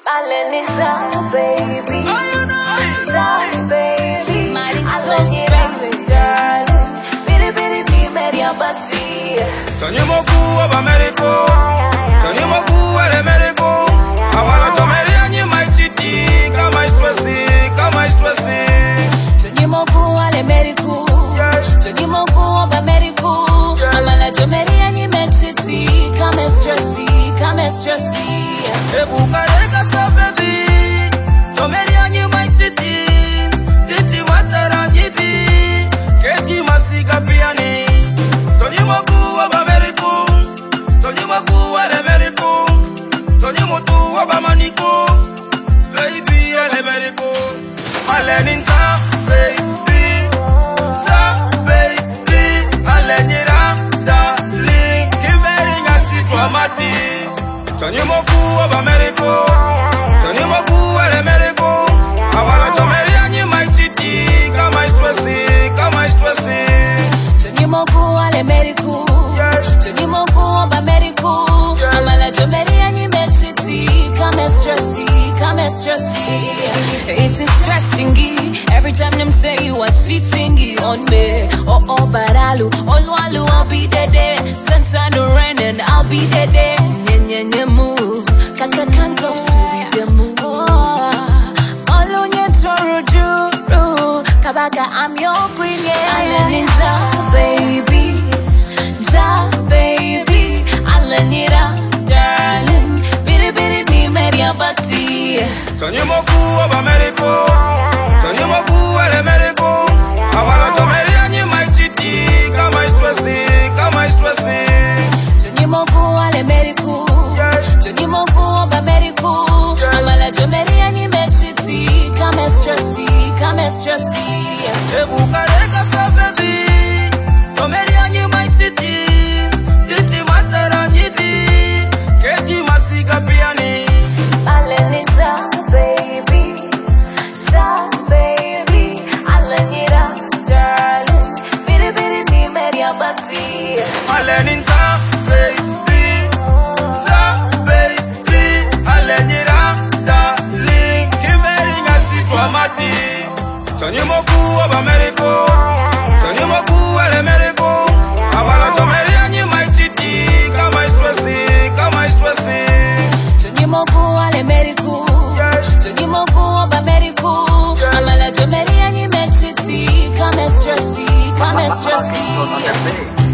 Malenita, baby. Baby. Marisol, baby. Biri biri bi meria bati. Tonyimo kuwa b'Americo. Tonyimo kuwa l'Americo. Awala tomeria nyi mai chiti. Kama stressi. Tonyimo kuwa l'Americo. Tonyimo kuwa b'Americo. Amala tomeria nyi mai chiti. Kama stressi. Ebukareka sa baby. Tomeria nyi mai chiti. Titi matara nyiti. Keti masika piani. Tonyimo kuwa b'Americo. Tonyimo kuwa l'Americo. Tonyimo kuwa b'Amanico. Baby l'Americo. Maleninza baby. Za baby. Alenyira darling. Kiveri ngati twamati. Tonyimo kuwa b'Americo. Tonyimo kuwa l'Americo. Awala tomeria nyi mai chiti. Kama stressi. Tonyimo kuwa l'Americo. Tonyimo kuwa b'Americo. Amala tomeria nyi mai chiti. Kama stressi. It is stressing every time them say you are cheating on me. Oh, baralu, Oluwalu, I'll be there. Sunshine or rain and I'll be there. Nye mu, kaka can close to the moon. Olu nye toro juru, kabaka I'm your queen. Aleninja, baby, baby, Alenira, darling, biri biri bi meria bati. Tonyimo kuwa b'Americo. Tonyimo kuwa l'Americo. Awala tomeria nyi mai chiti. Kama stressi. Tonyimo kuwa l'Americo. Tonyimo kuwa b'Americo. Amala tomeria nyi mai chiti. Kama stressi. Ebukareka sa baby. Tomeria nyi mai chiti. Titi matara nyiti. Keti masika piani. Malenita, baby. Baby. Alenira, darling. Biri biri bi meria bati. Maleninza baby. Za baby. Alenyira darling. Kiveri ngati twamati. Tonyimo kuwa b'Americo. Tonyimo kuwa l'Americo. Awala tomeria nyi mai chiti. Kama stressi. Tonyimo kuwa l'Americo. Tonyimo kuwa b'Americo. Amala tomeria nyi mai chiti. Kama stressi.